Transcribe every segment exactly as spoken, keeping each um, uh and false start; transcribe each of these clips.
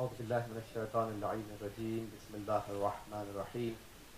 أعوذ بالله من الشيطان اللعين الرجيم بسم الله الرحمن الرحيم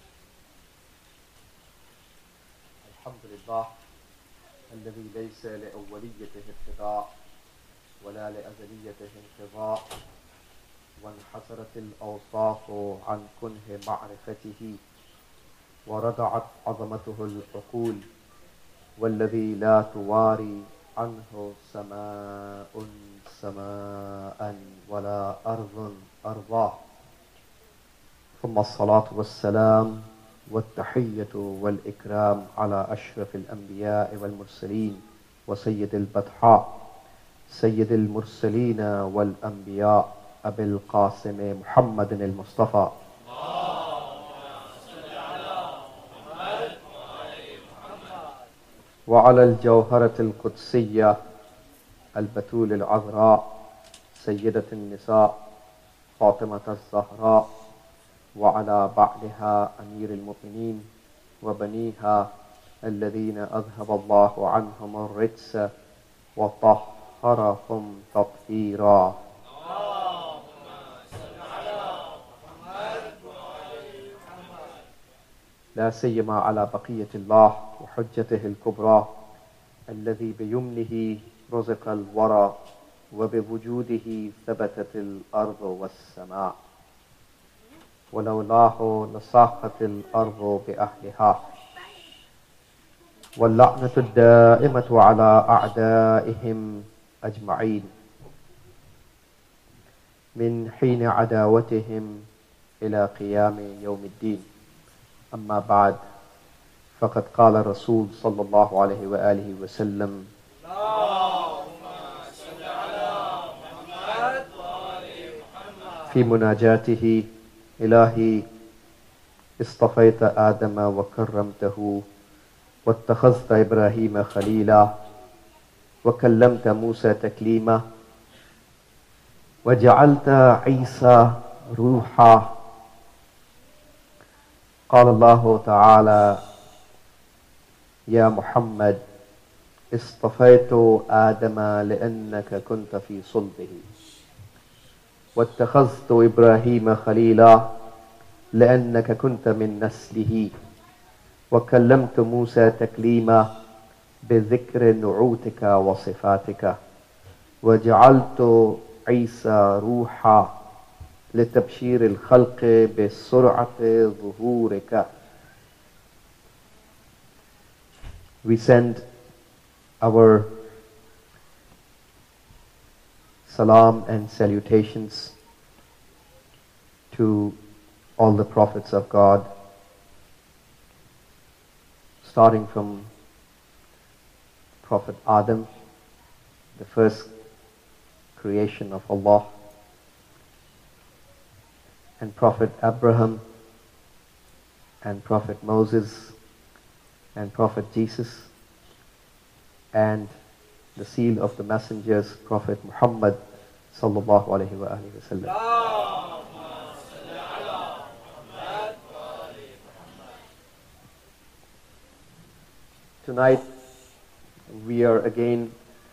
الحمد لله الذي ليس لأوليته ابتداء ولا لأزليته انقضاء وانحصرت الأوصاف عن كنه معرفته ورضعت عظمته العقول والذي لا تواري عنه سماء سماء ولا أرض أرضاه ثم الصلاة والسلام والتحية والإكرام على أشرف الأنبياء والمرسلين وسيد البطحاء سيد المرسلين والأنبياء أبي القاسم محمد المصطفى وعلى الجوهرة القدسية البتول العذراء سيدة النساء فاطمة الزهراء وعلى بعلها أمير المؤمنين وبنيها الذين أذهب الله عنهم الرجس وطهرهم تطهيرا. لا سيما على بقية الله وحجته الكبرى الذي بيمنه رزق الورى وبوجوده ثبتت الأرض والسماء ولولاه لصاقت الأرض بأهلها. واللعنة الدائمة على أعدائهم أجمعين من حين عداوتهم إلى قيام يوم الدين. أما بعد فقد قال الرسول صلى الله عليه وآله وسلم في مناجاته إلهي اصطفيت آدم وكرمته واتخذت إبراهيم خليلا وكلمت موسى تكليما وجعلت عيسى روحا. قال الله تعالى يا محمد اصطفيت آدم لأنك كنت في صلبه واتخذت إبراهيم خليلا لأنك كنت من نسله وكلمت موسى تكليما بذكر نعوتك وصفاتك وجعلت عيسى روحا لتبشير الخلق بسرعة ظهورك. We send our salam and salutations to all the prophets of God, starting from Prophet Adam, the first creation of Allah, and Prophet Abraham, and Prophet Moses, and Prophet Jesus, and the seal of the messengers, Prophet Muhammad sallallahu alaihi wa alihi wasallam. Tonight we are again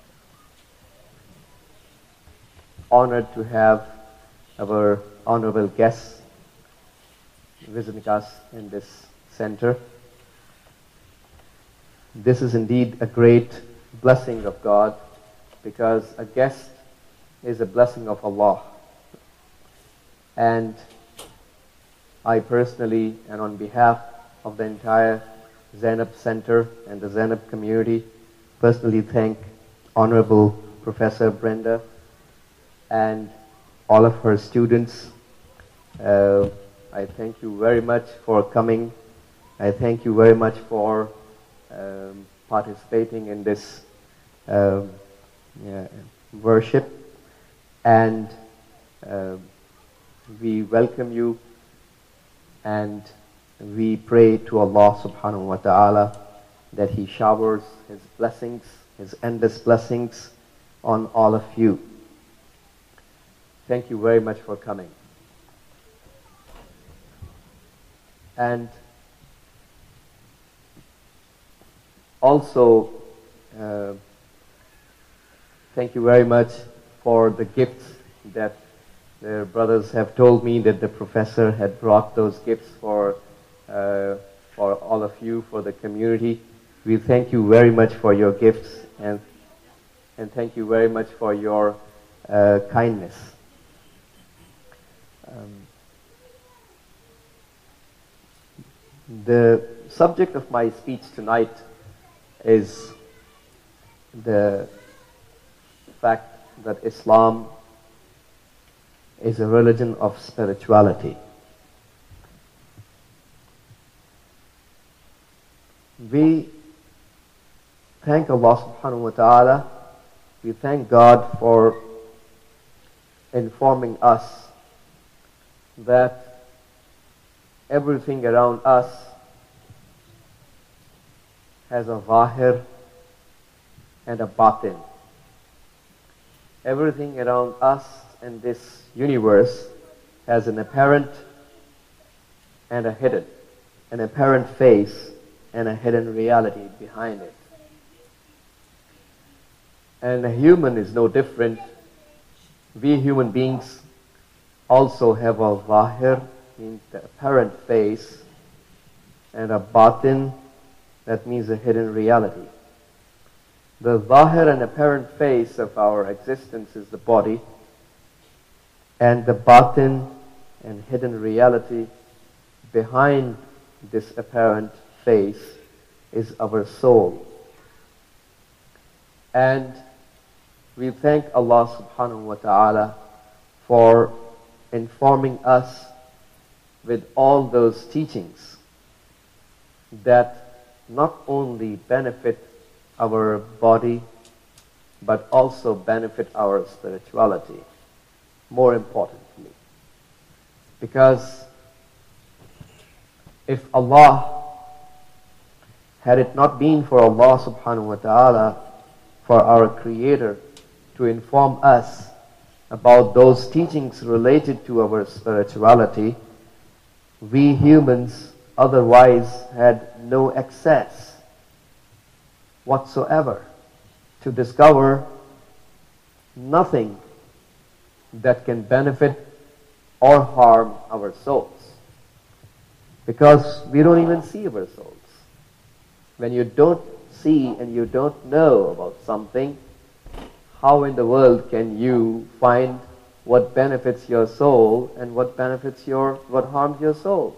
honored to have our honorable guests visiting us in this center. This is indeed a great blessing of God, because a guest is a blessing of Allah. And I personally, and on behalf of the entire Zainab Center and the Zainab community, personally thank Honorable Professor Brenda and all of her students. Uh, I thank you very much for coming. I thank you very much for um, participating in this um, yeah, worship. And uh, we welcome you and we pray to Allah subhanahu wa ta'ala that He showers His blessings, His endless blessings on all of you. Thank you very much for coming. And also, uh, thank you very much for the gifts that The brothers have told me that the professor had brought those gifts for, uh, for all of you, for the community. We thank you very much for your gifts, and, and thank you very much for your uh, kindness. Um, the subject of my speech tonight is the fact that Islam is a religion of spirituality. We thank Allah subhanahu wa ta'ala, we thank God for informing us that everything around us has a zahir and a batin. Everything around us in this universe has an apparent and a hidden, an apparent face and a hidden reality behind it. And a human is no different. We human beings also have a zahir, means the apparent face, and a batin, that means a hidden reality. The zahir and apparent face of our existence is the body, and the batin and hidden reality behind this apparent face is our soul. And we thank Allah subhanahu wa ta'ala for informing us with all those teachings that not only benefit our body but also benefit our spirituality, more importantly. Because if Allah, had it not been for Allah subhanahu wa ta'ala, for our Creator, to inform us about those teachings related to our spirituality, we humans otherwise had no access whatsoever to discover nothing that can benefit or harm our souls. Because we don't even see our souls. When you don't see and you don't know about something, how in the world can you find what benefits your soul and what benefits your, what harms your soul?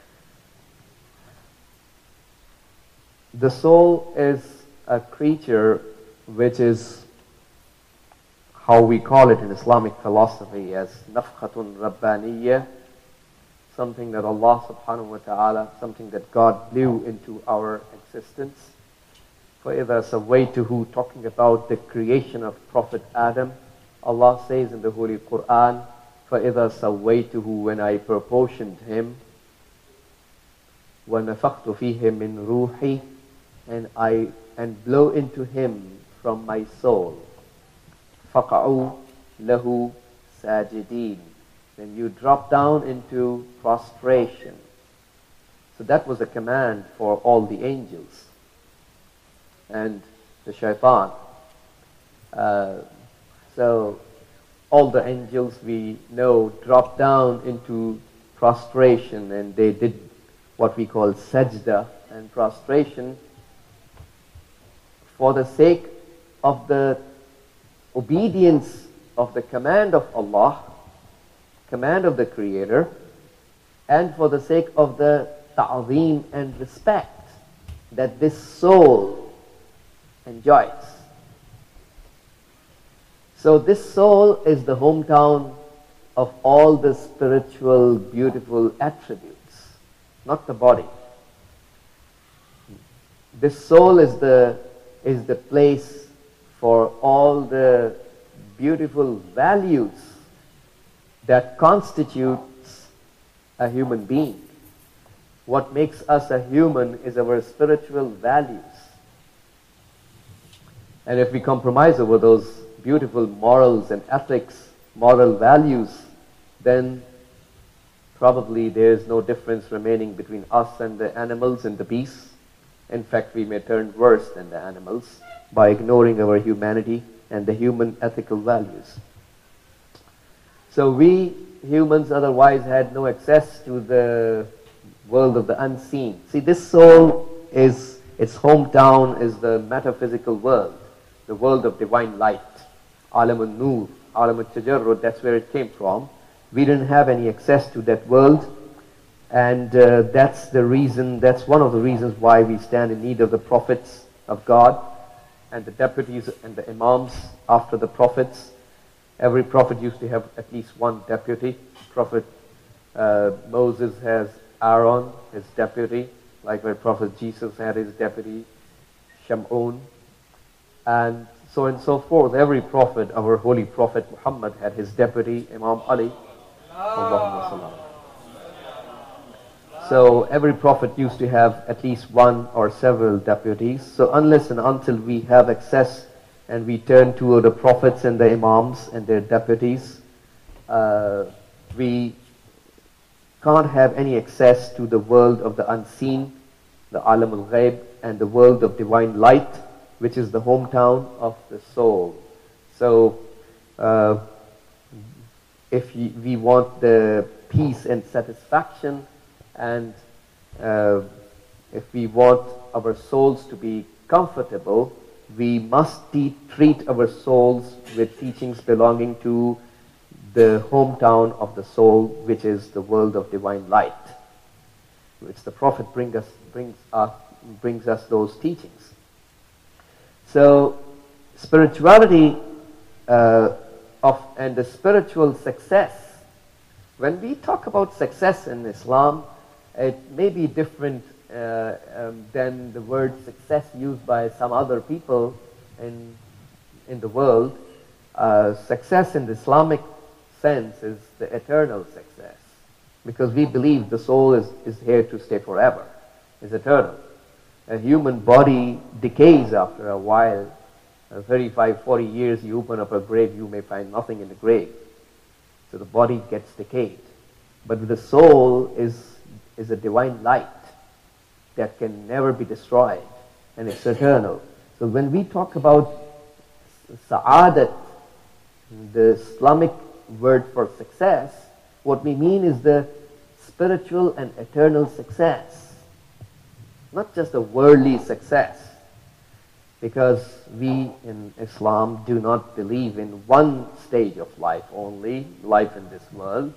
The soul is a creature which is, how we call it in Islamic philosophy, as nafkhatun rabbaniyya, something that Allah subhanahu wa ta'ala, something that God blew into our existence. فَإِذَا سَوَّيْتُهُ, talking about the creation of Prophet Adam, Allah says in the Holy Quran, فَإِذَا سَوَّيْتُهُ, when I proportioned him, وَنَفَخْتُ فِيهِ مِنْ رُوحِي, and I and blow into him from my soul. فَقَعُوا لَهُ سَاجِدِينَ, then you drop down into prostration. So that was a command for all the angels and the shaitan. Uh, so all the angels we know dropped down into prostration, and they did what we call sajda and prostration for the sake of the obedience of the command of Allah, command of the Creator, and for the sake of the ta'zeem and respect that this soul enjoys. So this soul is the hometown of all the spiritual, beautiful attributes, not the body. This soul is the, is the place for all the beautiful values that constitutes a human being. What makes us a human is our spiritual values. And if we compromise over those beautiful morals and ethics, moral values, then probably there is no difference remaining between us and the animals and the beasts. In fact, we may turn worse than the animals by ignoring our humanity and the human ethical values. So we humans otherwise had no access to the world of the unseen. See, this soul is, its hometown is the metaphysical world, the world of divine light, Alam al-Nur, Alam al-Tajarrud, that's where it came from. We didn't have any access to that world, and uh, that's the reason, that's one of the reasons why we stand in need of the prophets of God and the deputies and the imams after the prophets. Every prophet used to have at least one deputy. Prophet uh, Moses has Aaron, his deputy, like where Prophet Jesus had his deputy, Shamun, and so on and so forth. Every prophet, our holy prophet Muhammad, had his deputy, Imam Ali. Allahumma sallam. So every prophet used to have at least one or several deputies. So unless and until we have access and we turn to the prophets and the imams and their deputies, uh, we can't have any access to the world of the unseen, the Alam al-Ghaib, and the world of divine light, which is the hometown of the soul. So uh, if we want the peace and satisfaction, and uh, if we want our souls to be comfortable, we must treat our souls with teachings belonging to the hometown of the soul, which is the world of divine light, which the Prophet bring us, brings, us, brings us those teachings. So spirituality uh, of and the spiritual success, when we talk about success in Islam, it may be different uh, um, than the word success used by some other people in, in the world. Uh, success in the Islamic sense is the eternal success, because we believe the soul is, is here to stay forever, is eternal. A human body decays after a while. Uh, thirty-five, forty years, you open up a grave, you may find nothing in the grave. So the body gets decayed. But the soul is is a divine light that can never be destroyed, and it's eternal. So when we talk about sa'adat, the Islamic word for success, what we mean is the spiritual and eternal success, not just a worldly success, because we in Islam do not believe in one stage of life only, life in this world.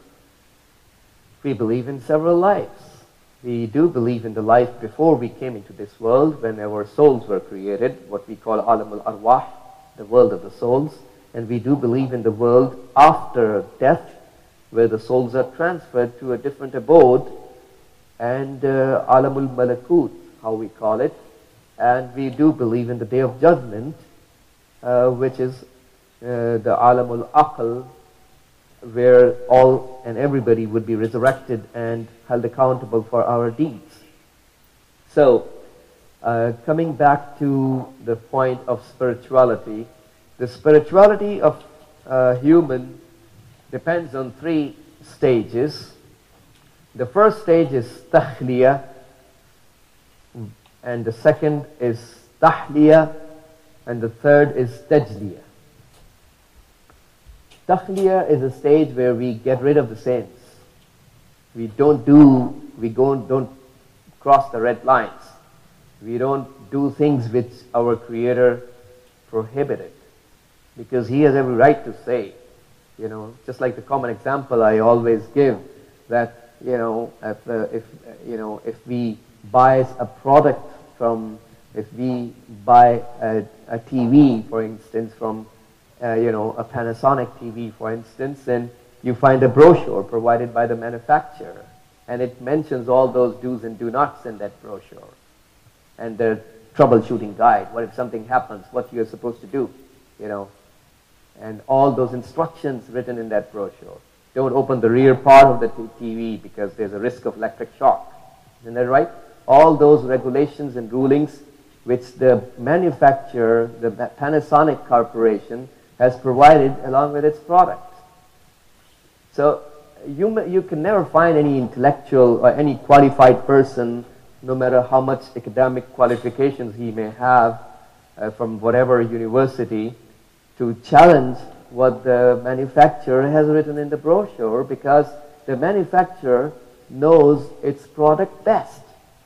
We believe in several lives. We do believe in the life before we came into this world, when our souls were created, what we call Alam al-Arwah, the world of the souls. And we do believe in the world after death, where the souls are transferred to a different abode, and uh, Alam al-Malakut, how we call it. And we do believe in the Day of Judgment, uh, which is uh, the Alam al-Aql, where all and everybody would be resurrected and held accountable for our deeds. So, uh, coming back to the point of spirituality, the spirituality of a human depends on three stages. The first stage is tahliya, and the second is tahliya, and the third is tajliya. Tahliya is a stage where we get rid of the sins. We don't do, we don't, don't cross the red lines. We don't do things which our Creator prohibited, because He has every right to say, you know, just like the common example I always give, that, you know, if, uh, if uh, you know, if we buy a product from, if we buy a, a T V, for instance, from Uh, you know, a Panasonic T V, for instance, and you find a brochure provided by the manufacturer, and it mentions all those do's and do nots in that brochure, and the troubleshooting guide, what if something happens, what you're supposed to do, you know, and all those instructions written in that brochure. Don't open the rear part of the T V because there's a risk of electric shock. Isn't that right? All those regulations and rulings which the manufacturer, the Panasonic Corporation, has provided along with its product. So you, you can never find any intellectual or any qualified person, no matter how much academic qualifications he may have uh, from whatever university, to challenge what the manufacturer has written in the brochure, because the manufacturer knows its product best.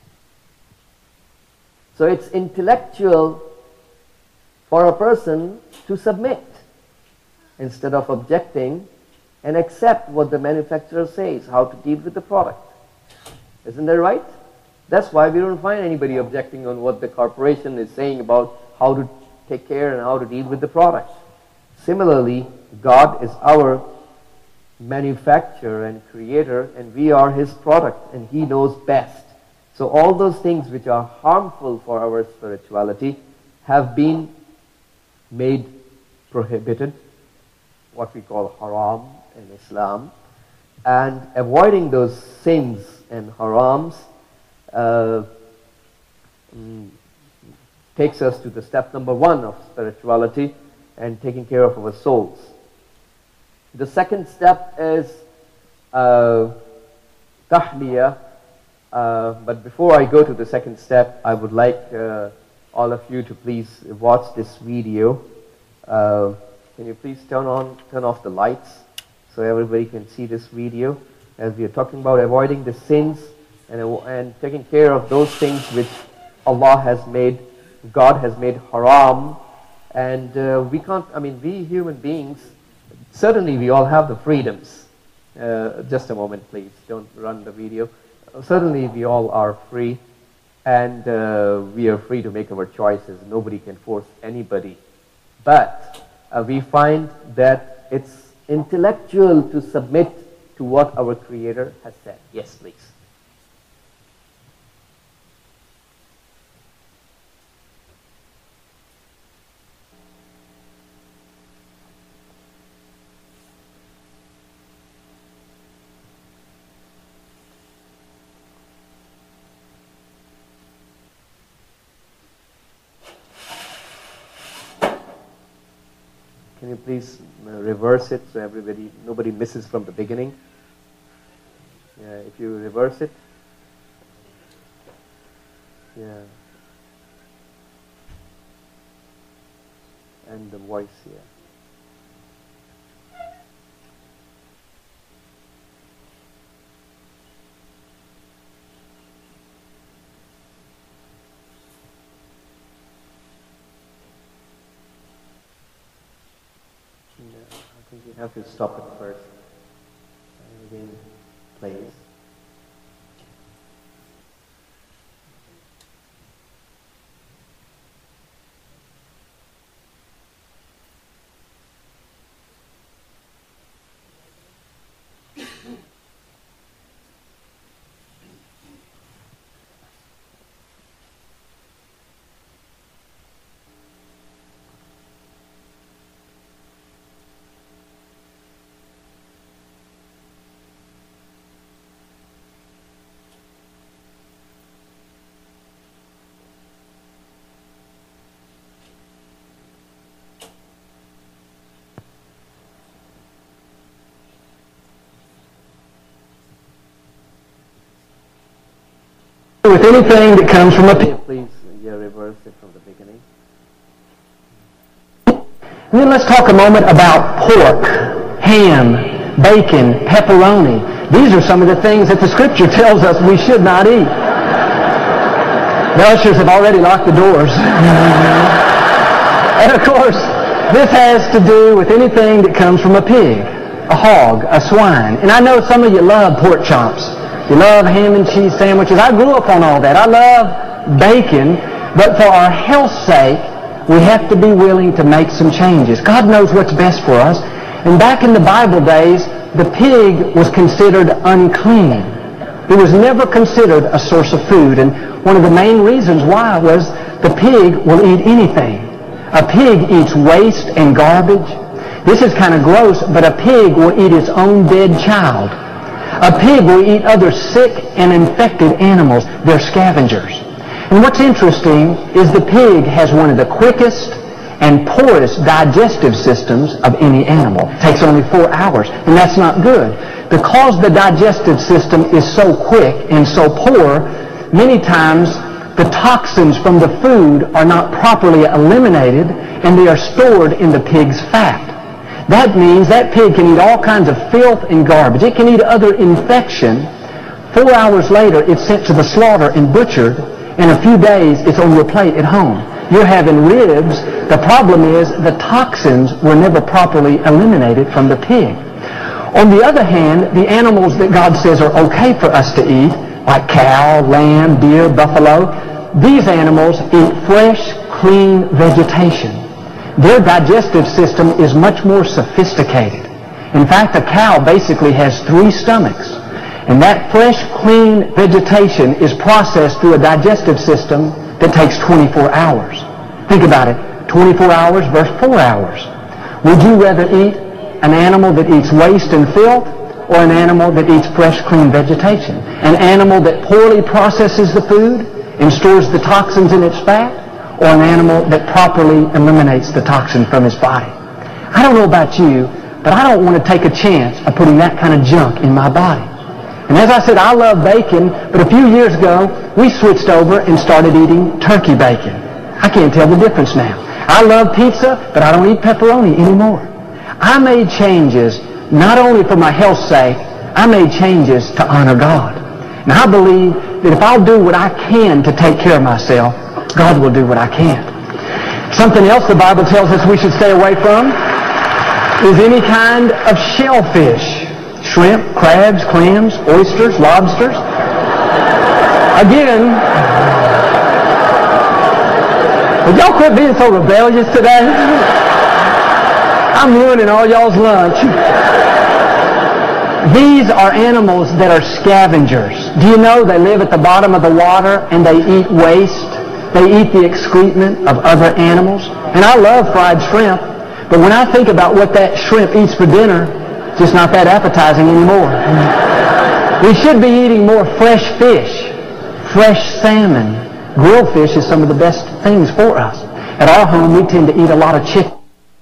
So it's intellectual for a person to submit instead of objecting and accept what the manufacturer says, how to deal with the product. Isn't that right? That's why we don't find anybody objecting on what the corporation is saying about how to take care and how to deal with the product. Similarly, God is our manufacturer and creator, and we are His product, and He knows best. So all those things which are harmful for our spirituality have been made prohibited, what we call haram in Islam, and avoiding those sins and harams uh, mm, takes us to the step number one of spirituality and taking care of our souls. The second step is uh, tahliyah, uh, but before I go to the second step, I would like uh, all of you to please watch this video. Uh, can you please turn on, turn off the lights so everybody can see this video, as we are talking about avoiding the sins and, and taking care of those things which Allah has made, God has made haram. And uh, we can't, I mean, we human beings, certainly we all have the freedoms. Uh, just a moment, please. Don't run the video. Uh, certainly we all are free, and uh, we are free to make our choices. Nobody can force anybody. But uh, we find that it's intellectual to submit to what our Creator has said. Yes, please. Can you please uh, reverse it so everybody, nobody misses from the beginning? Yeah, if you reverse it. Yeah. And the voice here. I think you have to stop it first. And again, plays. With anything that comes from a pig. Please, yeah, reverse it from the beginning. And then let's talk a moment about pork, ham, bacon, pepperoni. These are some of the things that the Scripture tells us we should not eat. The ushers have already locked the doors. And of course, this has to do with anything that comes from a pig, a hog, a swine. And I know some of you love pork chops. You love ham and cheese sandwiches. I grew up on all that. I love bacon, but for our health's sake, we have to be willing to make some changes. God knows what's best for us. And back in the Bible days, the pig was considered unclean. It was never considered a source of food. And one of the main reasons why was the pig will eat anything. A pig eats waste and garbage. This is kind of gross, but a pig will eat its own dead child. A pig will eat other sick and infected animals. They're scavengers. And what's interesting is the pig has one of the quickest and poorest digestive systems of any animal. It takes only four hours, and that's not good. Because the digestive system is so quick and so poor, many times the toxins from the food are not properly eliminated, and they are stored in the pig's fat. That means that pig can eat all kinds of filth and garbage. It can eat other infection. Four hours later, it's sent to the slaughter and butchered. In a few days, it's on your plate at home. You're having ribs. The problem is the toxins were never properly eliminated from the pig. On the other hand, the animals that God says are okay for us to eat, like cow, lamb, deer, buffalo, these animals eat fresh, clean vegetation. Their digestive system is much more sophisticated. In fact, a cow basically has three stomachs. And that fresh, clean vegetation is processed through a digestive system that takes twenty-four hours. Think about it. twenty-four hours versus four hours. Would you rather eat an animal that eats waste and filth, or an animal that eats fresh, clean vegetation? An animal that poorly processes the food and stores the toxins in its fat, or an animal that properly eliminates the toxin from his body? I don't know about you, but I don't want to take a chance of putting that kind of junk in my body. And as I said, I love bacon, but a few years ago, we switched over and started eating turkey bacon. I can't tell the difference now. I love pizza, but I don't eat pepperoni anymore. I made changes not only for my health's sake, I made changes to honor God. And I believe that if I'll do what I can to take care of myself, God will do what I can. Something else the Bible tells us we should stay away from is any kind of shellfish. Shrimp, crabs, clams, oysters, lobsters. Again, would y'all quit being so rebellious today? I'm ruining all y'all's lunch. These are animals that are scavengers. Do you know they live at the bottom of the water and they eat waste? They eat the excrement of other animals. And I love fried shrimp, but when I think about what that shrimp eats for dinner, it's just not that appetizing anymore. We should be eating more fresh fish, fresh salmon. Grilled fish is some of the best things for us. At our home, we tend to eat a lot of chicken.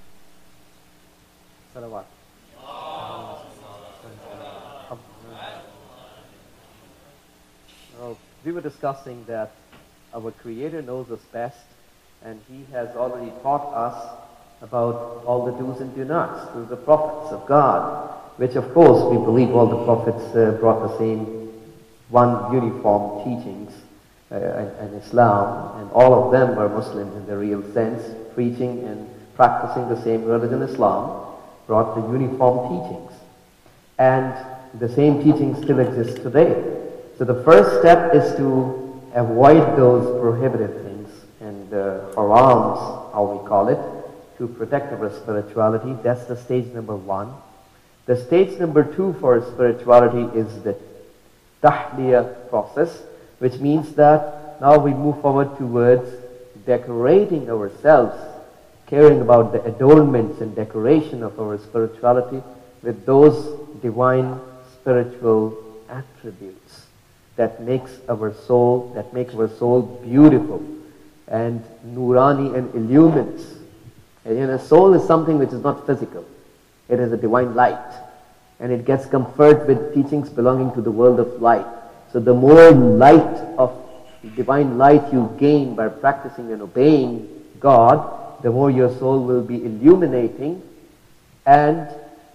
We were discussing that our Creator knows us best, and He has already taught us about all the do's and do nots through the prophets of God, which of course we believe all the prophets uh, brought the same one uniform teachings uh, in, in Islam, and all of them were Muslims in the real sense, preaching and practicing the same religion. Islam brought the uniform teachings, and the same teachings still exist today. So the first step is to avoid those prohibited things and uh, harams, how we call it, to protect our spirituality. That's the stage number one. The stage number two for spirituality is the tahliya process, which means that now we move forward towards decorating ourselves, caring about the adornments and decoration of our spirituality with those divine spiritual attributes that makes our soul, that make our soul beautiful and nurani and illuminates. And a soul is something which is not physical. It is a divine light. And it gets conferred with teachings belonging to the world of light. So the more light of divine light you gain by practicing and obeying God, the more your soul will be illuminating and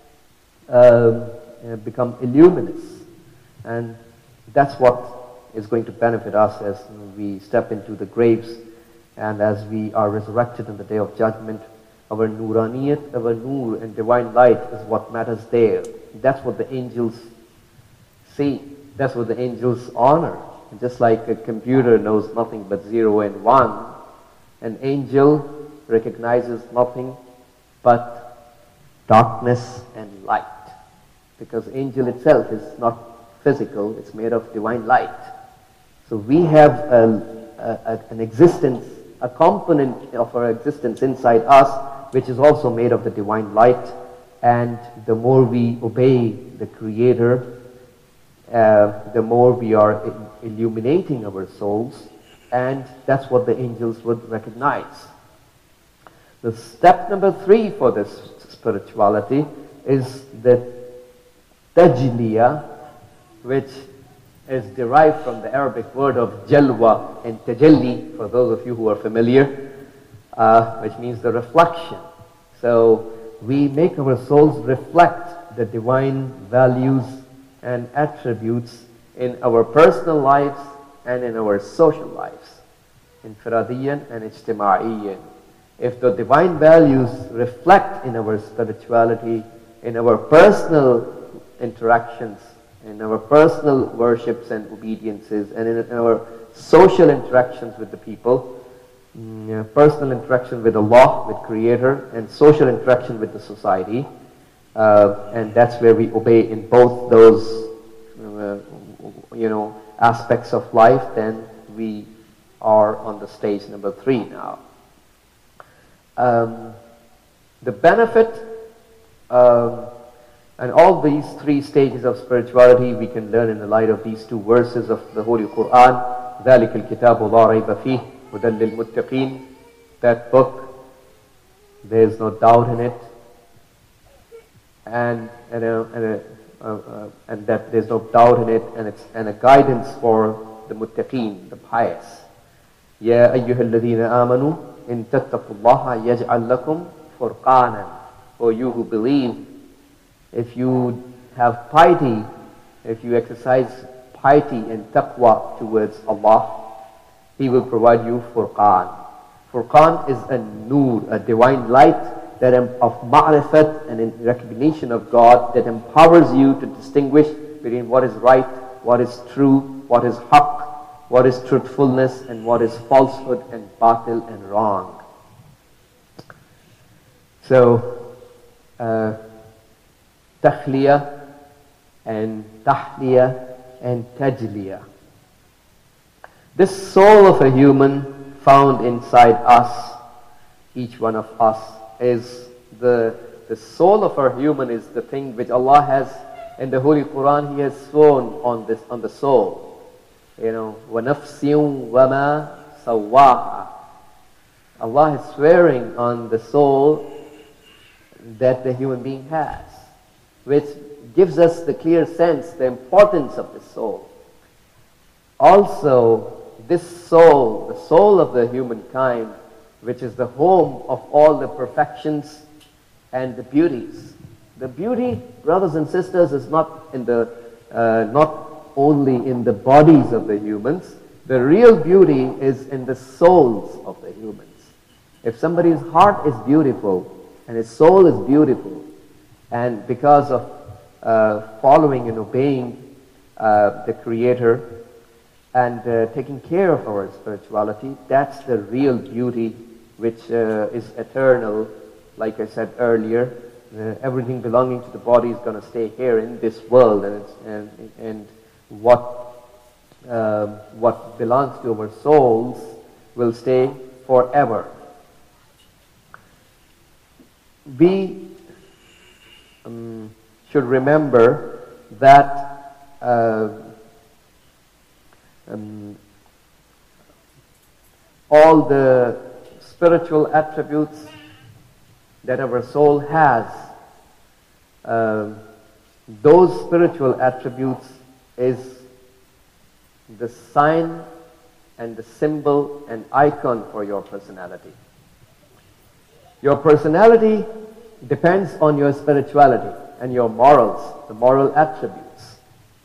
uh, become illuminous. And that's what is going to benefit us as we step into the graves and as we are resurrected in the day of judgment. Our nuraniyat, our nur and divine light is what matters there. That's what the angels see. That's what the angels honor. And just like a computer knows nothing but zero and one, an angel recognizes nothing but darkness and light. Because angel itself is not physical, it's made of divine light. So we have a, a, a, an existence, a component of our existence inside us, which is also made of the divine light. And the more we obey the Creator, uh, the more we are illuminating our souls, and that's what the angels would recognize. The step number three for this spirituality is the tajliya, which is derived from the Arabic word of jalwa and tajalli, for those of you who are familiar, uh, which means the reflection. So we make our souls reflect the divine values and attributes in our personal lives and in our social lives, infiradiyan and ijtimaiyan. If the divine values reflect in our spirituality, in our personal interactions, in our personal worships and obediences, and in our social interactions with the people, mm, personal interaction with Allah, with Creator, and social interaction with the society, uh, and that's where we obey in both those, uh, you know, aspects of life, then we are on the stage number three now. Um, the benefit, um, and all these three stages of spirituality we can learn in the light of these two verses of the Holy Quran. ذَلِكَ الْكِتَابُ لَا رَيْبَ فِيهِ هُدًى لِلْمُتَّقِينَ. That book, there is no doubt in it, and and, uh, and, uh, uh, uh, and that there is no doubt in it, and it's and a guidance for the muttaqeen, the pious. يَا أَيُّهَا الَّذِينَ آمَنُوا إِن تَتَّقُوا اللَّهَ يَجْعَلْ لَكُمْ فُرْقَانًا. For you who believe, if you have piety, if you exercise piety and taqwa towards Allah, He will provide you furqan. Furqan is a nur, a divine light that em- of ma'rifat and in recognition of God, that empowers you to distinguish between what is right, what is true, what is haqq, what is truthfulness, and what is falsehood and batil and wrong. So, uh, takhliya and tahliya and tajliya. This soul of a human found inside us, each one of us, is the, the soul of our human is the thing which Allah has, in the Holy Quran, He has sworn on this, on the soul. You know, وَنَفْسٍ وَمَا سَوَّاهَا. Allah is swearing on the soul that the human being has, which gives us the clear sense, the importance of the soul. Also, this soul, the soul of the humankind, which is the home of all the perfections and the beauties. The beauty, brothers and sisters, is not in the, uh, not only in the bodies of the humans. The real beauty is in the souls of the humans. If somebody's heart is beautiful and his soul is beautiful, and because of uh, following and obeying uh, the Creator and uh, taking care of our spirituality, that's the real beauty which uh, is eternal. Like I said earlier, uh, everything belonging to the body is going to stay here in this world, and it's, and, and what uh, what belongs to our souls will stay forever. We um, should remember that uh, um, all the spiritual attributes that our soul has, uh, those spiritual attributes is the sign and the symbol and icon for your personality. Your personality depends on your spirituality and your morals, the moral attributes.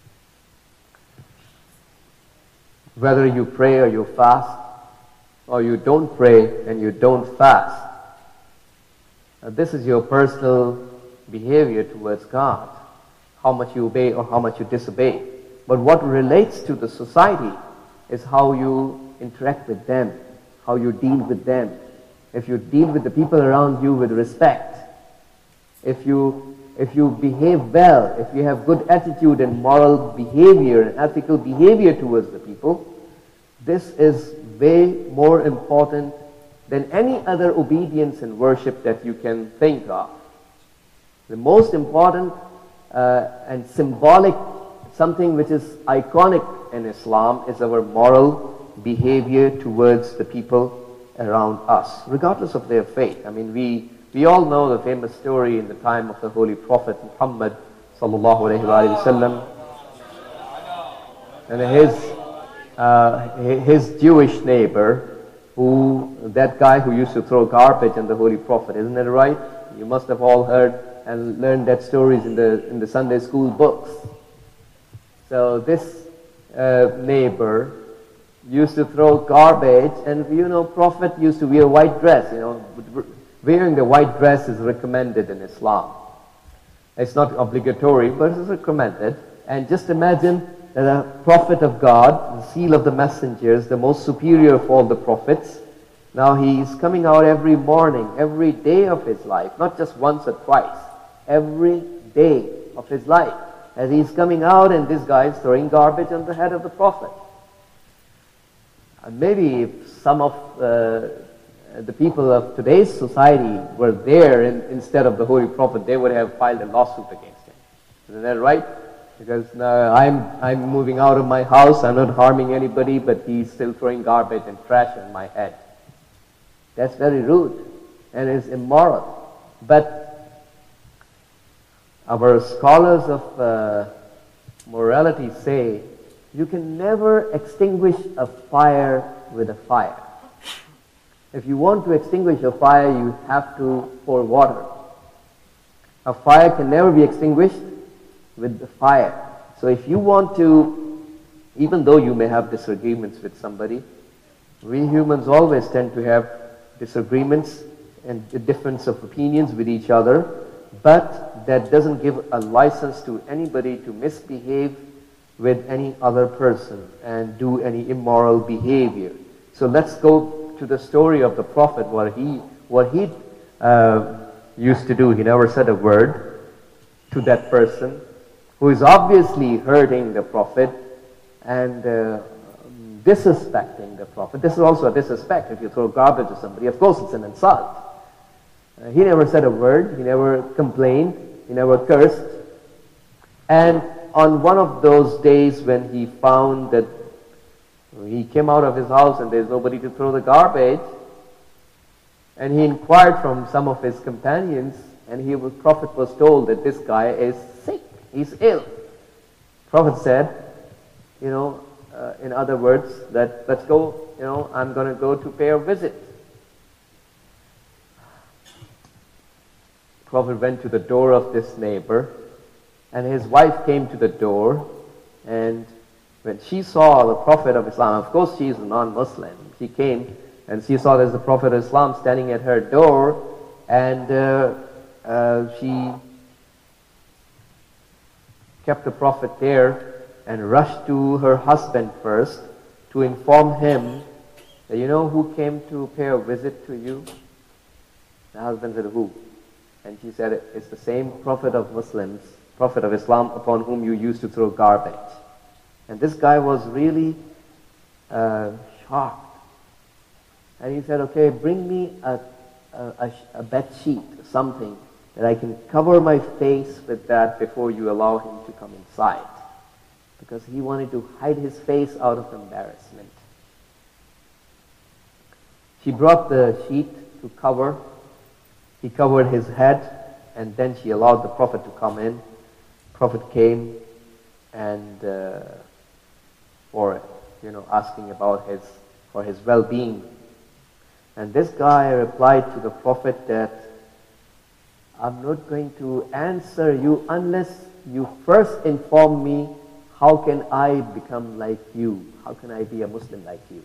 Whether you pray or you fast, or you don't pray and you don't fast, now, this is your personal behavior towards God, how much you obey or how much you disobey. But what relates to the society is how you interact with them, how you deal with them. If you deal with the people around you with respect, if you, if you behave well, if you have good attitude and moral behavior and ethical behavior towards the people, this is way more important than any other obedience and worship that you can think of. The most important uh, and symbolic, something which is iconic in Islam, is our moral behavior towards the people around us, regardless of their faith. I mean, we, we all know the famous story in the time of the Holy Prophet Muhammad sallallahu alayhi wa sallam, and his, uh, his Jewish neighbor who, that guy who used to throw garbage on the Holy Prophet, isn't that right? You must have all heard and learned that stories in the, in the Sunday school books. So this uh, neighbor used to throw garbage, and you know, Prophet used to wear white dress. You know, wearing the white dress is recommended in Islam. It's not obligatory, but it's recommended. And just imagine that a prophet of God, the seal of the messengers, the most superior of all the prophets, now he's coming out every morning, every day of his life, not just once or twice, every day of his life. As he's coming out, and this guy is throwing garbage on the head of the prophet. And maybe if some of uh, the people of today's society were there in, instead of the Holy Prophet, they would have filed a lawsuit against him. Isn't that right? Because now I'm, I'm moving out of my house, I'm not harming anybody, but he's still throwing garbage and trash on my head. That's very rude and is immoral. But our scholars of uh, morality say you can never extinguish a fire with a fire. If you want to extinguish a fire, you have to pour water. A fire can never be extinguished with the fire. So if you want to, even though you may have disagreements with somebody, we humans always tend to have disagreements and a difference of opinions with each other, but that doesn't give a license to anybody to misbehave with any other person and do any immoral behavior. So let's go to the story of the Prophet, what he, what he uh, used to do. He never said a word to that person who is obviously hurting the Prophet and uh, disrespecting the Prophet. This is also a disrespect. If you throw garbage at somebody, of course it's an insult. Uh, he never said a word. He never complained. He never cursed. And on one of those days when he found that he came out of his house and there's nobody to throw the garbage, and he inquired from some of his companions, and he was, Prophet was told that this guy is sick, he's ill. Prophet said, you know, uh, in other words, that let's go, you know, I'm going to go to pay a visit. Prophet went to the door of this neighbor, and his wife came to the door, and when she saw the Prophet of Islam, of course she is a non-Muslim, she came and she saw there's the Prophet of Islam standing at her door, and uh, uh, she kept the Prophet there and rushed to her husband first to inform him that, you know who came to pay a visit to you? The husband said, who? And she said, it's the same Prophet of Muslims, Prophet of Islam, upon whom you used to throw garbage. And this guy was really uh, shocked. And he said, okay, bring me a, a, a, a bed sheet, something that I can cover my face with that before you allow him to come inside. Because he wanted to hide his face out of embarrassment. She brought the sheet to cover. He covered his head, and then she allowed the Prophet to come in. Prophet came and uh, for you know asking about his for his well-being, and this guy replied to the Prophet that I'm not going to answer you unless you first inform me how can I become like you, how can I be a Muslim like you.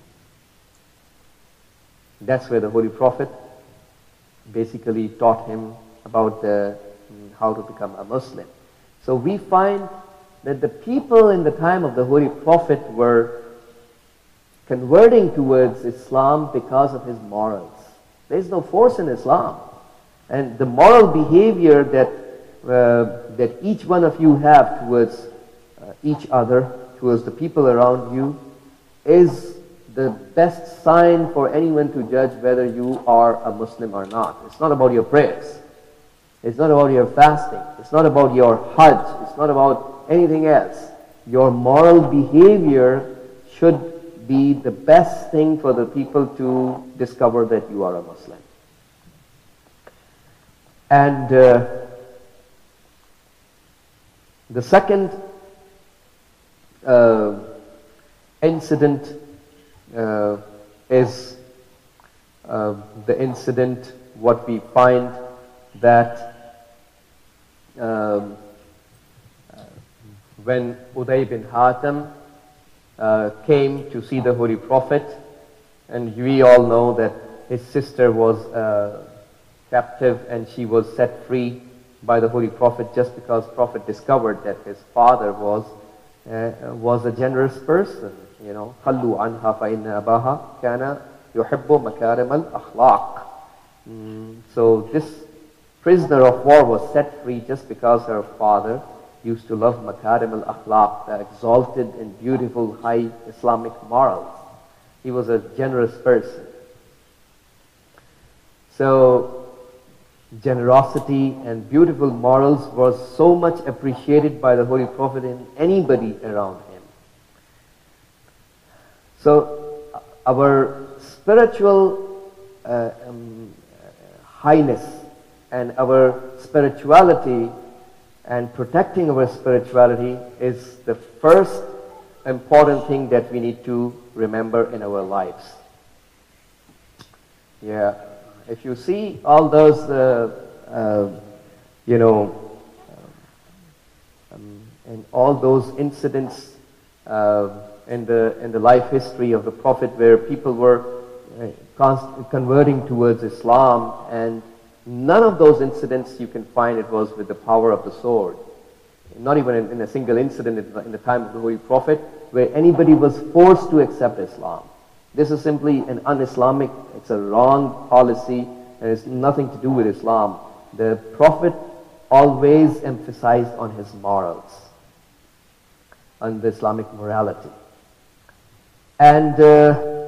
That's where the Holy Prophet basically taught him about the, how to become a Muslim. So we find that the people in the time of the Holy Prophet were converting towards Islam because of his morals. There is no force in Islam. And the moral behavior that, uh, that each one of you have towards uh, each other, towards the people around you, is the best sign for anyone to judge whether you are a Muslim or not. It's not about your prayers. It's not about your fasting. It's not about your Hajj. It's not about anything else. Your moral behavior should be the best thing for the people to discover that you are a Muslim. And uh, the second uh, incident uh, is uh, the incident, what we find that um, when Uday bin Hatim uh, came to see the Holy Prophet, and we all know that his sister was uh, captive and she was set free by the Holy Prophet just because Prophet discovered that his father was uh, was a generous person. You know, خَلُّوا عَنْهَا فَإِنَّ أَبَاهَا كَانَ يُحِبُّ مَكَارِمَ الْأَخْلَاقِ. So this prisoner of war was set free just because her father used to love makarim al-akhlaq, the exalted and beautiful high Islamic morals. He was a generous person. So generosity and beautiful morals was so much appreciated by the Holy Prophet and anybody around him. So our spiritual uh, um, highness and our spirituality and protecting our spirituality is the first important thing that we need to remember in our lives. Yeah, if you see all those, uh, uh, you know, um, and all those incidents uh, in the in the life history of the Prophet, where people were uh, const- converting towards Islam, and none of those incidents you can find it was with the power of the sword. Not even in, in a single incident in the, in the time of the Holy Prophet where anybody was forced to accept Islam. This is simply an un-Islamic, it's a wrong policy, and it's nothing to do with Islam. The Prophet always emphasized on his morals, on the Islamic morality. And uh,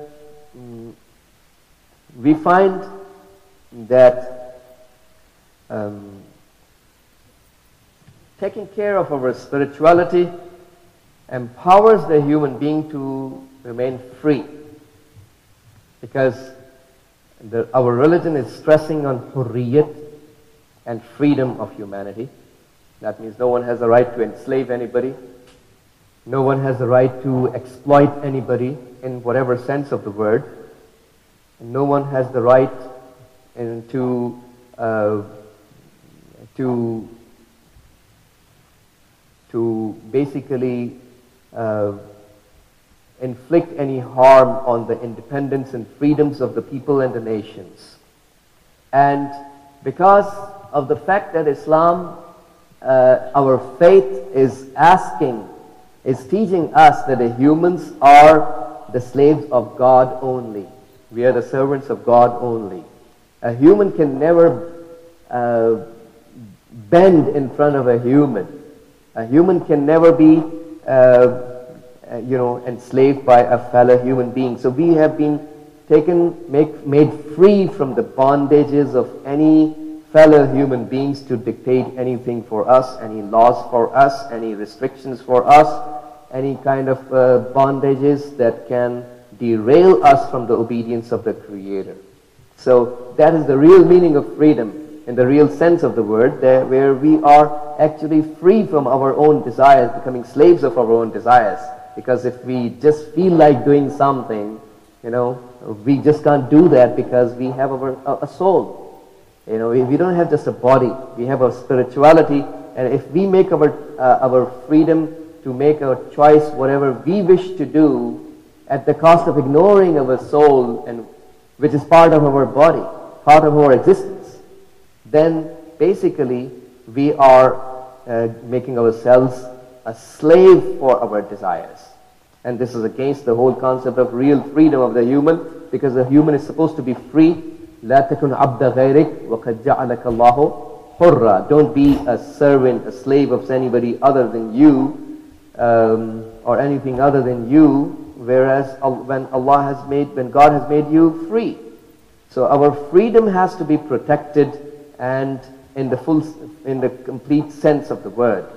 we find that Um, taking care of our spirituality empowers the human being to remain free, because the, our religion is stressing on hurriyat and freedom of humanity. That means no one has the right to enslave anybody, no one has the right to exploit anybody in whatever sense of the word, and no one has the right in, to uh, to to basically uh, inflict any harm on the independence and freedoms of the people and the nations. And because of the fact that Islam, uh, our faith is asking, is teaching us that the humans are the slaves of God only. We are the servants of God only. A human can never uh, bend in front of a human. A human can never be, uh, you know, enslaved by a fellow human being. So we have been taken, make, made free from the bondages of any fellow human beings to dictate anything for us, any laws for us, any restrictions for us, any kind of uh, bondages that can derail us from the obedience of the Creator. So that is the real meaning of freedom, in the real sense of the word, there, where we are actually free from our own desires, becoming slaves of our own desires. Because if we just feel like doing something, you know, we just can't do that because we have our, a, a soul. You know, we, we don't have just a body, we have our spirituality, and if we make our, uh, our freedom to make our choice, whatever we wish to do, at the cost of ignoring our soul, and which is part of our body, part of our existence, then basically we are uh, making ourselves a slave for our desires. And this is against the whole concept of real freedom of the human, because the human is supposed to be free. لا تكن عبد غيرك وقد جعلك الله حرا. Don't be a servant, a slave of anybody other than you, um, or anything other than you, whereas when Allah has made, when God has made you free. So our freedom has to be protected, and in the full, in the complete sense of the word.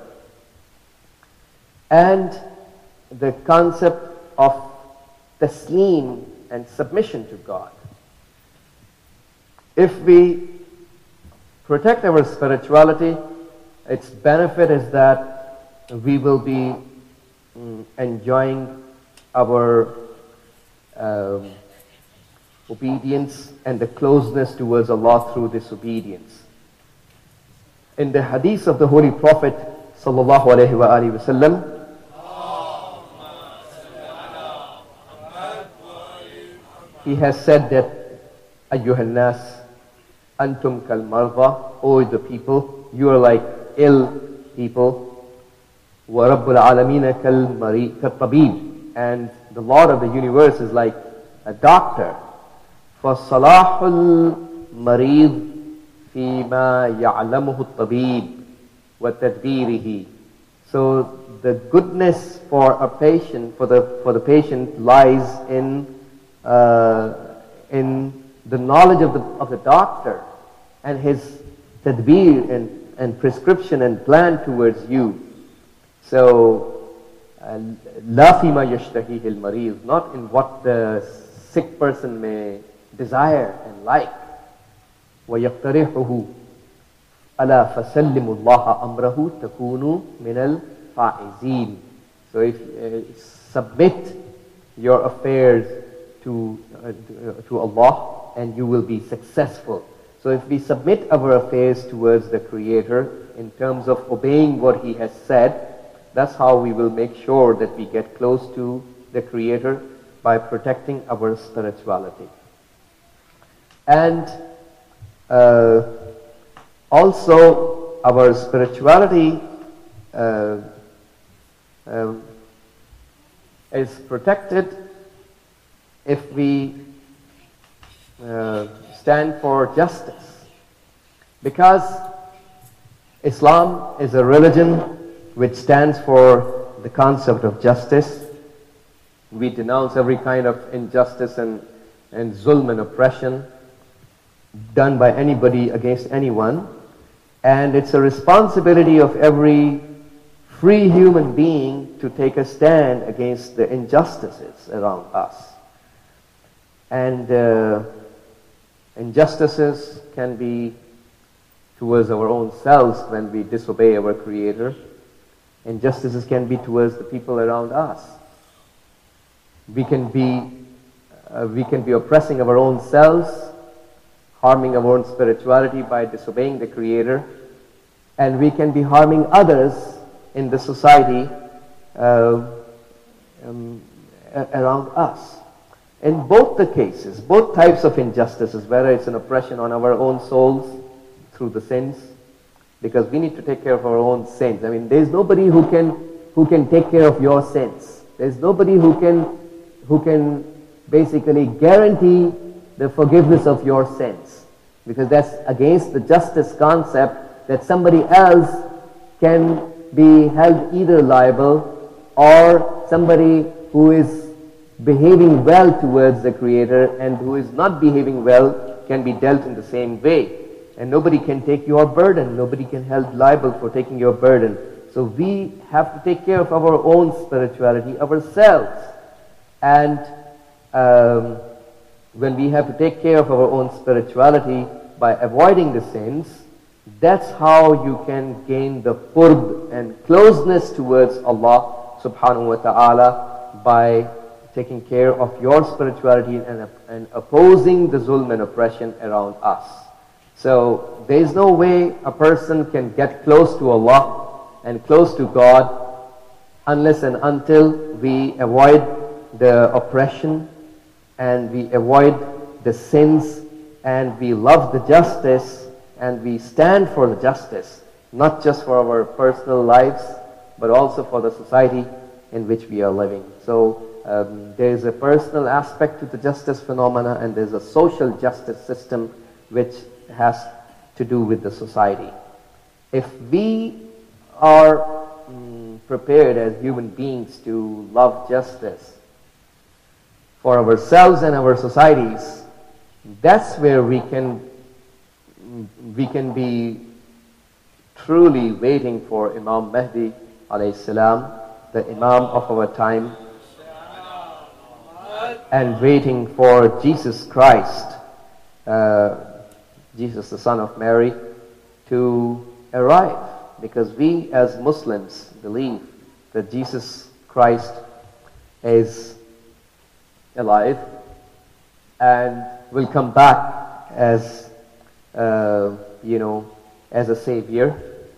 And the concept of taslim and submission to God. If we protect our spirituality, its benefit is that we will be mm, enjoying our um, obedience and the closeness towards Allah through this obedience. In the hadith of the Holy Prophet sallallahu alaihi wasallam, he has said that, Ayyuhan nas, antum kal marda, O the people, you are like ill people. Wa rabbul alameen kal mari kal tabib, and the Lord of the universe is like a doctor. For salahul marid fima ya'lamuhu at-tabib wa tadbirihi. So the goodness for a patient, for the for the patient, lies in uh, in the knowledge of the of the doctor and his tadbir and and prescription and plan towards you. So, la fima yashtahihi al-marid, not in what the sick person may desire and like. وَيَقْتَرِحُهُ أَلَا فَسَلِّمُوا اللَّهَ أَمْرَهُ تَكُونُوا مِنَ الْفَائِزِينَ. So if uh, submit your affairs to, uh, to Allah, and you will be successful. So if we submit our affairs towards the Creator in terms of obeying what He has said, that's how we will make sure that we get close to the Creator, by protecting our spirituality. And uh, also our spirituality uh, uh, is protected if we uh, stand for justice. Because Islam is a religion which stands for the concept of justice. We denounce every kind of injustice and, and zulm and oppression done by anybody against anyone. And it's a responsibility of every free human being to take a stand against the injustices around us. And uh, injustices can be towards our own selves when we disobey our Creator. Injustices can be towards the people around us. We can be, uh, we can be oppressing our own selves, harming our own spirituality by disobeying the Creator, and we can be harming others in the society uh, um, around us. In both the cases, both types of injustices, whether it's an oppression on our own souls through the sins, because we need to take care of our own sins. I mean, there's nobody who can who can take care of your sins. There's nobody who can who can basically guarantee the forgiveness of your sins, because that's against the justice concept that somebody else can be held either liable, or somebody who is behaving well towards the Creator and who is not behaving well can be dealt in the same way. And nobody can take your burden. Nobody can held liable for taking your burden. So we have to take care of our own spirituality ourselves. And um, when we have to take care of our own spirituality by avoiding the sins, that's how you can gain the qurb and closeness towards Allah subhanahu wa ta'ala, by taking care of your spirituality and, and opposing the zulm and oppression around us. So there is no way a person can get close to Allah and close to God unless and until we avoid the oppression and we avoid the sins and we love the justice and we stand for the justice, not just for our personal lives but also for the society in which we are living. So um, there is a personal aspect to the justice phenomena, and there is a social justice system which has to do with the society. If we are mm, prepared as human beings to love justice for ourselves and our societies, that's where we can we can be truly waiting for Imam Mahdi alayhi salam, the Imam of our time, and waiting for Jesus Christ, uh, Jesus the Son of Mary, to arrive. Because we as Muslims believe that Jesus Christ is alive, and will come back as, uh, you know, as a savior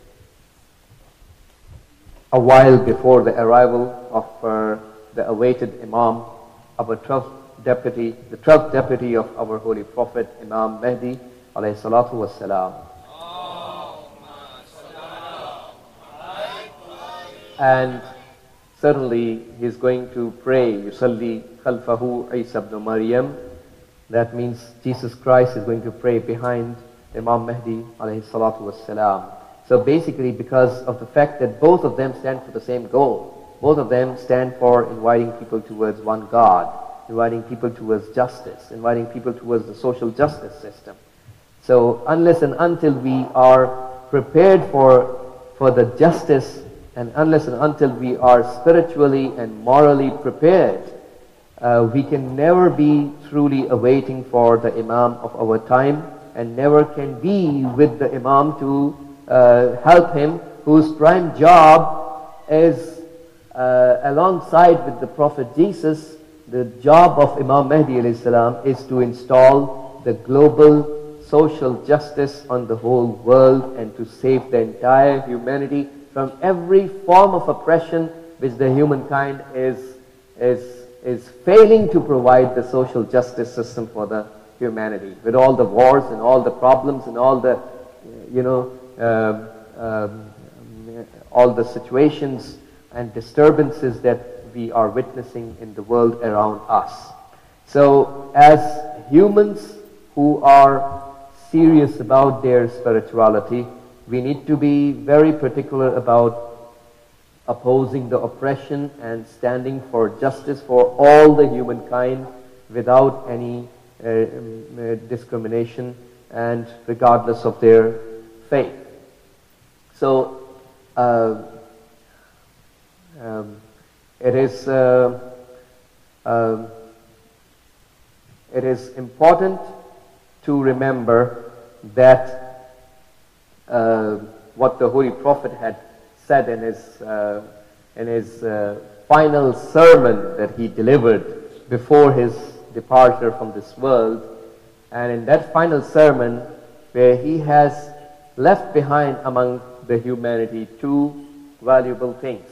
a while before the arrival of uh, the awaited Imam, our twelfth deputy, the twelfth deputy of our Holy Prophet, Imam Mahdi, alayhi salatu wassalam. And certainly he is going to pray, Yusalli khalfahu Isa ibn Maryam. That means Jesus Christ is going to pray behind Imam Mahdi alayhi salatu wassalam. So basically, because of the fact that both of them stand for the same goal, both of them stand for inviting people towards one God, inviting people towards justice, inviting people towards the social justice system. So unless and until we are prepared for, for the justice, and unless and until we are spiritually and morally prepared, uh, we can never be truly awaiting for the Imam of our time, and never can be with the Imam to Uh, help him, whose prime job is, uh, alongside with the Prophet Jesus, the job of Imam Mahdi alayhi salam is to install the global social justice on the whole world and to save the entire humanity from every form of oppression which the humankind is, is, is failing to provide the social justice system for the humanity. With all the wars and all the problems and all the, you know, Um, um, all the situations and disturbances that we are witnessing in the world around us. So as humans who are serious about their spirituality, we need to be very particular about opposing the oppression and standing for justice for all the humankind without any uh, um, discrimination and regardless of their faith. So, uh, um, it is uh, uh, it is important to remember that uh, what the Holy Prophet had said in his uh, in his uh, final sermon that he delivered before his departure from this world, and in that final sermon, where he has left behind among the humanity two valuable things.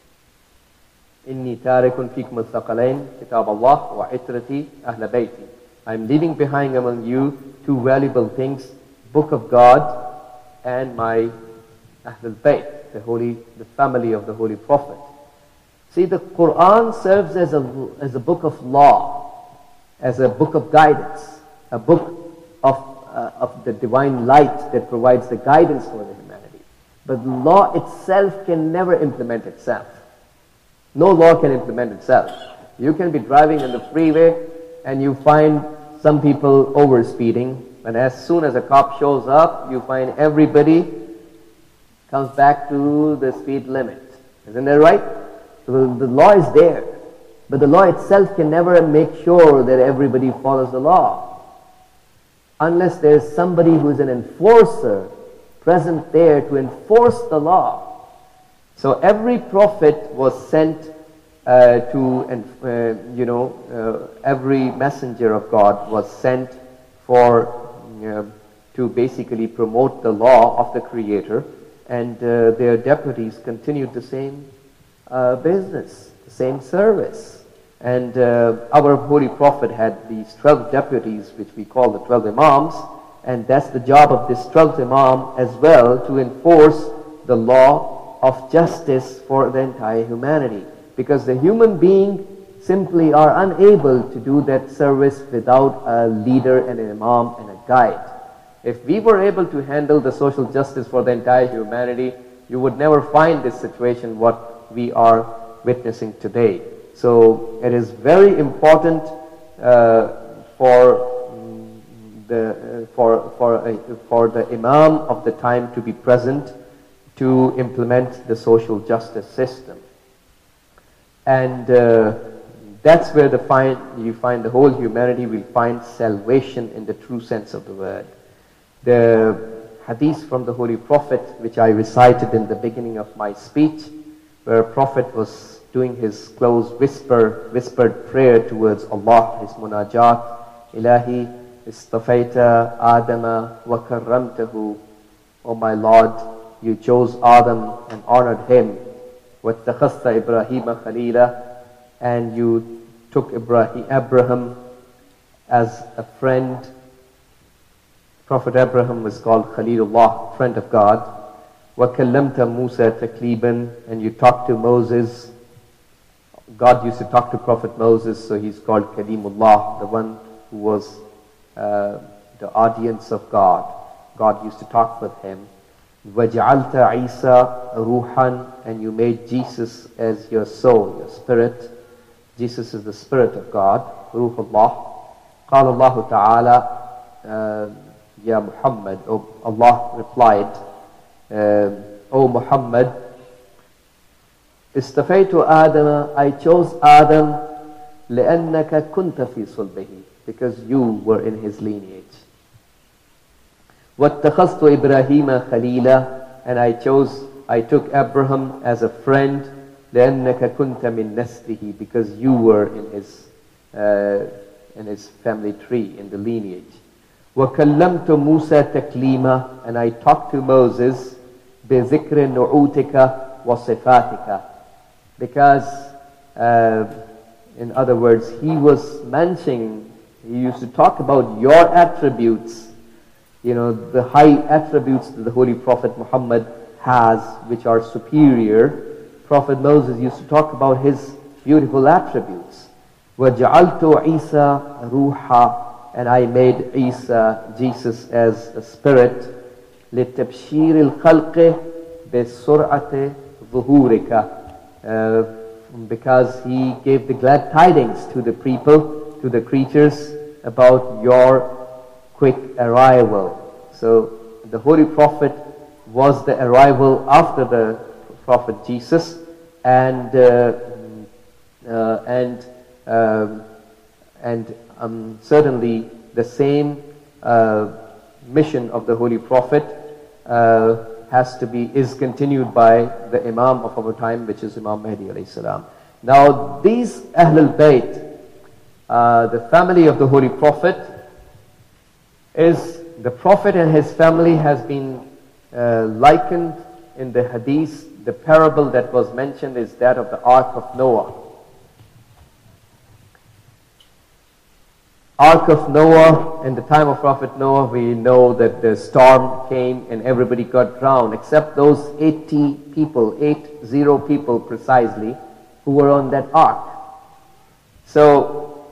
Inni tarikun fikum al-thaqalain, kitab Allah wa itrati ahla bayti. I'm leaving behind among you two valuable things, Book of God and my Ahlul Bayt, the holy, the family of the Holy Prophet. See, the Quran serves as a, as a book of law, as a book of guidance, a book of, uh, of the divine light that provides the guidance for the humanity. But law itself can never implement itself. No law can implement itself. You can be driving on the freeway and you find some people overspeeding, and as soon as a cop shows up, you find everybody comes back to the speed limit. Isn't that right? So the law is there, but the law itself can never make sure that everybody follows the law. Unless there is somebody who is an enforcer present there to enforce the law. So every prophet was sent uh, to, and uh, you know, uh, every messenger of God was sent for uh, to basically promote the law of the Creator, and uh, their deputies continued the same uh, business, the same service. And uh, our Holy Prophet had these twelve deputies, which we call the twelve Imams, and that's the job of this twelfth Imam as well, to enforce the law of justice for the entire humanity. Because the human being simply are unable to do that service without a leader and an Imam and a guide. If we were able to handle the social justice for the entire humanity, you would never find this situation what we are witnessing today. So it is very important uh, for the uh, for for uh, for the Imam of the time to be present to implement the social justice system, and uh, that's where the find you find the whole humanity will find salvation in the true sense of the word. The hadith from the Holy Prophet, which I recited in the beginning of my speech, where Prophet was doing his close whisper, whispered prayer towards Allah, his munajat, Ilahi, استفيت آدم وكرمته. O my Lord, you chose Adam and honored him. واتخذت إبراهيم خليلا, and you took Ibrahim, Abraham as a friend. Prophet Abraham was called Khalilullah, friend of God. وَكَلَّمْتَ مُوسَى تَكْلِيبًا, and you talked to Moses. God used to talk to Prophet Moses, so he's called Kalimullah, the one who was uh, the audience of God. God used to talk with him. وَجَعَلْتَ عِيسَى رُوحًا, and you made Jesus as your soul, your spirit. Jesus is the spirit of God, Ruhullah. قال الله تعالى, Ya Muhammad, oh, Allah replied, uh, O Muhammad, استفيت آدم, I chose Adam لأنك كنت في صلبه, because you were in his lineage. واتخذت إبراهيم خليلا, and I chose, I took Abraham as a friend لأنك كنت من نسله, because you were in his uh, in his family tree, in the lineage. وكلمت موسى تكليما, and I talked to Moses بذكر نعوتك وصفاتك, because uh, in other words, he was mentioning, he used to talk about your attributes, you know, the high attributes that the Holy Prophet Muhammad has, which are superior. Prophet Moses used to talk about his beautiful attributes. وَجَعَلْتُ عِيسَى رُوحًا, and I made Isa, Jesus, as a spirit. لِتَبْشِيرِ الْخَلْقِ بِسُرْعَةِ ظُهُورِكَ, uh, because he gave the glad tidings to the people, to the creatures, about your quick arrival. So the Holy Prophet was the arrival after the Prophet Jesus, and uh, uh, and um, and um, certainly the same uh, mission of the Holy Prophet uh, has to be is continued by the Imam of our time, which is Imam Mahdi alayhi salam. Now these Ahlul Bayt, uh, the family of the Holy Prophet, is the Prophet and his family has been uh, likened in the Hadith. The parable that was mentioned is that of the Ark of Noah. Ark of Noah, in the time of Prophet Noah, we know that the storm came and everybody got drowned, except those eighty people, eight zero people precisely, who were on that ark. So,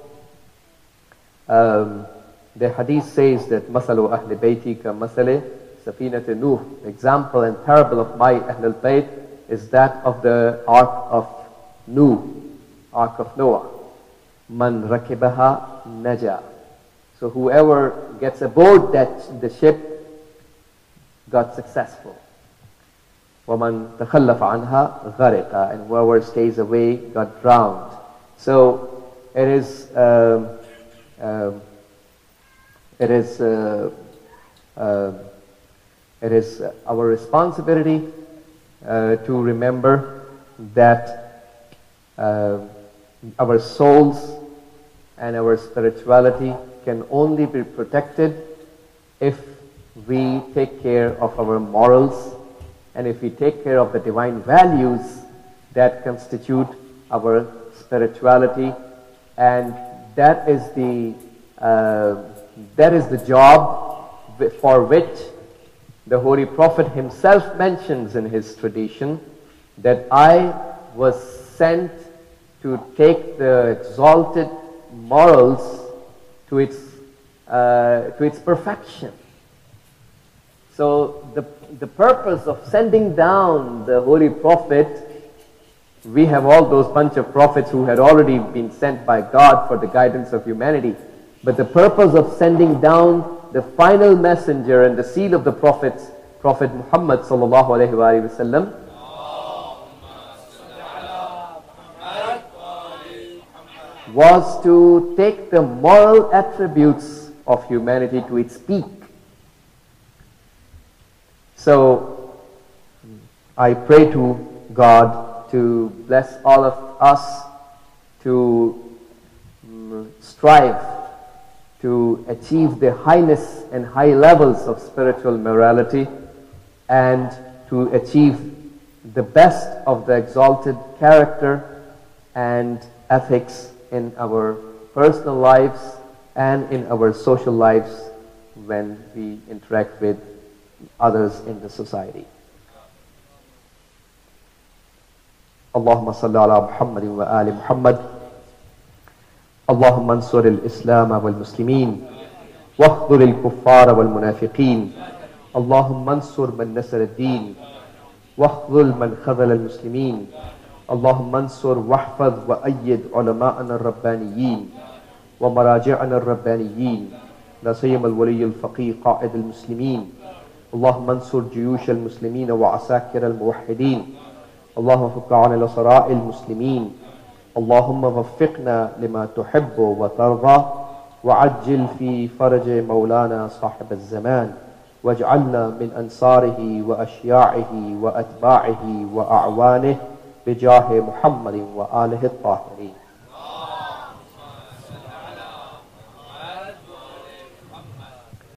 um, the hadith says that Masalu Ahli Bayti ka Masale Safinat Nuh, example and parable of my Ahlul Bayt is that of the ark of Nuh, ark of Noah. Man rakibaha naja. So whoever gets aboard that the ship got successful. وَمَنْ تَخَلَّفَ عَنْهَا غَرِقَ, and whoever stays away got drowned. So it is um, um, it is uh, uh, it is our responsibility uh, to remember that uh, our souls and our spirituality can only be protected if we take care of our morals and if we take care of the divine values that constitute our spirituality, and that is the uh, that is the job for which the Holy Prophet himself mentions in his tradition, that I was sent to take the exalted morals to its uh, to its perfection. So the the purpose of sending down the Holy Prophet, we have all those bunch of prophets who had already been sent by God for the guidance of humanity. But the purpose of sending down the final messenger and the seal of the prophets, Prophet Muhammad sallallahu alaihi wasallam, was to take the moral attributes of humanity to its peak. So I pray to God to bless all of us to um, strive to achieve the highness and high levels of spiritual morality, and to achieve the best of the exalted character and ethics in our personal lives and in our social lives when we interact with others in the society. Allahumma salli ala Muhammadin wa ali Muhammad. Allahumma ansur al-Islam wal-Muslimin wakhdur al-kuffar wal-munafiqeen. Allahumma ansur man nasar al-Deen واخذل من خذل المسلمين. اللهم انصر واحفظ وأيد علماءنا الربانيين ومراجعنا الربانيين، لا سيما الولي الفقيه قائد المسلمين. اللهم انصر جيوش المسلمين وعساكر الموحدين. اللهم فك عن الأسراء المسلمين. اللهم وفقنا لما تحب وترضى، وعجل في فرج مولانا صاحب الزمان، واجعلنا من أنصاره وأشياعه وأتباعه وأعوانه بجاه محمد وآله الطاهرين.